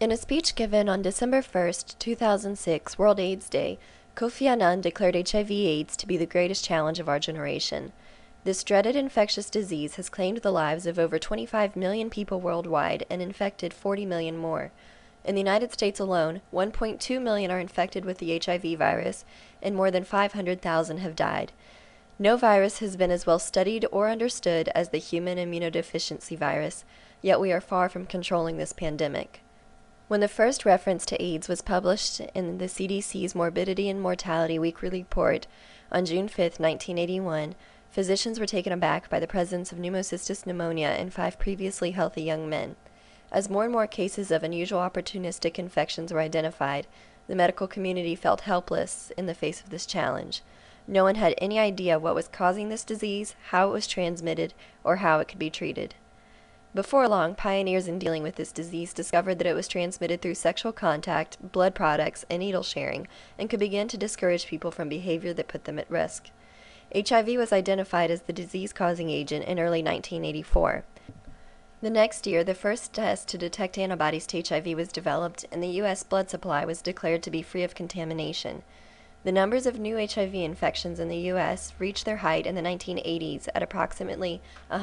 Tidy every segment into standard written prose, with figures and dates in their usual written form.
In a speech given on December 1, 2006, World AIDS Day, Kofi Annan declared HIV/AIDS to be the greatest challenge of our generation. This dreaded infectious disease has claimed the lives of over 25 million people worldwide and infected 40 million more. In the United States alone, 1.2 million are infected with the HIV virus, and more than 500,000 have died. No virus has been as well studied or understood as the human immunodeficiency virus, yet we are far from controlling this pandemic. When the first reference to AIDS was published in the CDC's Morbidity and Mortality Weekly Report on June 5, 1981, physicians were taken aback by the presence of pneumocystis pneumonia in 5 previously healthy young men. As more and more cases of unusual opportunistic infections were identified, the medical community felt helpless in the face of this challenge. No one had any idea what was causing this disease, how it was transmitted, or how it could be treated. Before long, pioneers in dealing with this disease discovered that it was transmitted through sexual contact, blood products, and needle sharing, and could begin to discourage people from behavior that put them at risk. HIV was identified as the disease-causing agent in early 1984. The next year, the first test to detect antibodies to HIV was developed, and the U.S. blood supply was declared to be free of contamination. The numbers of new HIV infections in the U.S. reached their height in the 1980s at approximately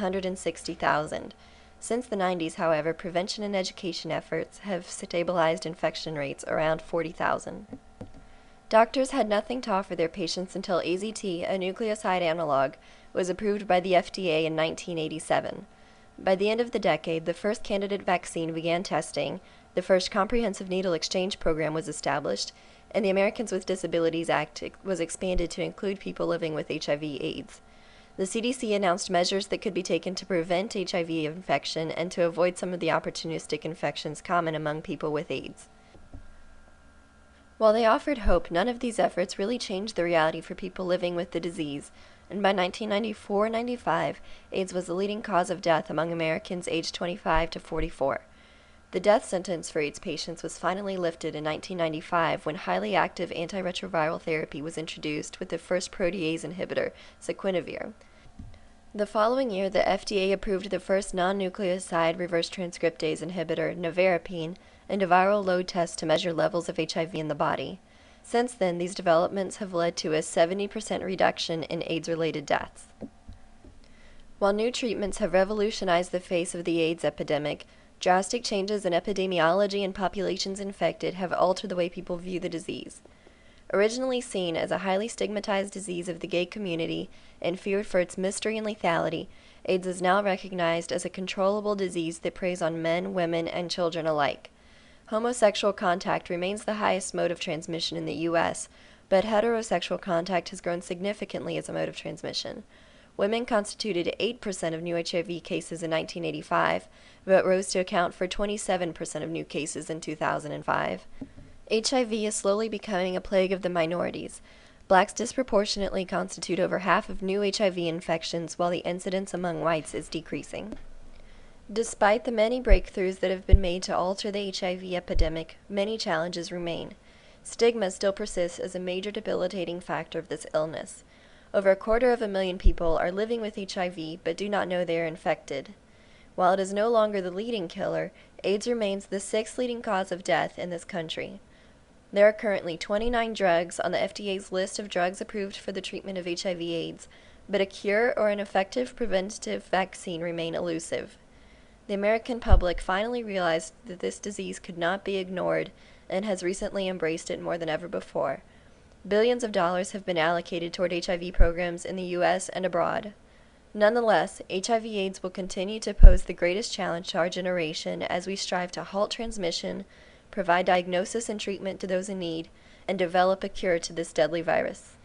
160,000. Since the 90s, however, prevention and education efforts have stabilized infection rates around 40,000. Doctors had nothing to offer their patients until AZT, a nucleoside analog, was approved by the FDA in 1987. By the end of the decade, the first candidate vaccine began testing, the first comprehensive needle exchange program was established, and the Americans with Disabilities Act was expanded to include people living with HIV/AIDS. The CDC announced measures that could be taken to prevent HIV infection and to avoid some of the opportunistic infections common among people with AIDS. While they offered hope, none of these efforts really changed the reality for people living with the disease, and by 1994-95, AIDS was the leading cause of death among Americans aged 25 to 44. The death sentence for AIDS patients was finally lifted in 1995 when highly active antiretroviral therapy was introduced with the first protease inhibitor, saquinavir. The following year, the FDA approved the first non-nucleoside reverse transcriptase inhibitor, nevirapine, and a viral load test to measure levels of HIV in the body. Since then, these developments have led to a 70% reduction in AIDS-related deaths. While new treatments have revolutionized the face of the AIDS epidemic, drastic changes in epidemiology and populations infected have altered the way people view the disease. Originally seen as a highly stigmatized disease of the gay community and feared for its mystery and lethality, AIDS is now recognized as a controllable disease that preys on men, women, and children alike. Homosexual contact remains the highest mode of transmission in the U.S., but heterosexual contact has grown significantly as a mode of transmission. Women constituted 8% of new HIV cases in 1985, but rose to account for 27% of new cases in 2005. HIV is slowly becoming a plague of the minorities. Blacks disproportionately constitute over half of new HIV infections, while the incidence among whites is decreasing. Despite the many breakthroughs that have been made to alter the HIV epidemic, many challenges remain. Stigma still persists as a major debilitating factor of this illness. Over 250,000 people are living with HIV but do not know they are infected. While it is no longer the leading killer, AIDS remains the 6th leading cause of death in this country. There are currently 29 drugs on the FDA's list of drugs approved for the treatment of HIV/AIDS, but a cure or an effective preventative vaccine remain elusive. The American public finally realized that this disease could not be ignored and has recently embraced it more than ever before. Billions of dollars have been allocated toward HIV programs in the U.S. and abroad. Nonetheless, HIV/AIDS will continue to pose the greatest challenge to our generation as we strive to halt transmission, provide diagnosis and treatment to those in need, and develop a cure to this deadly virus.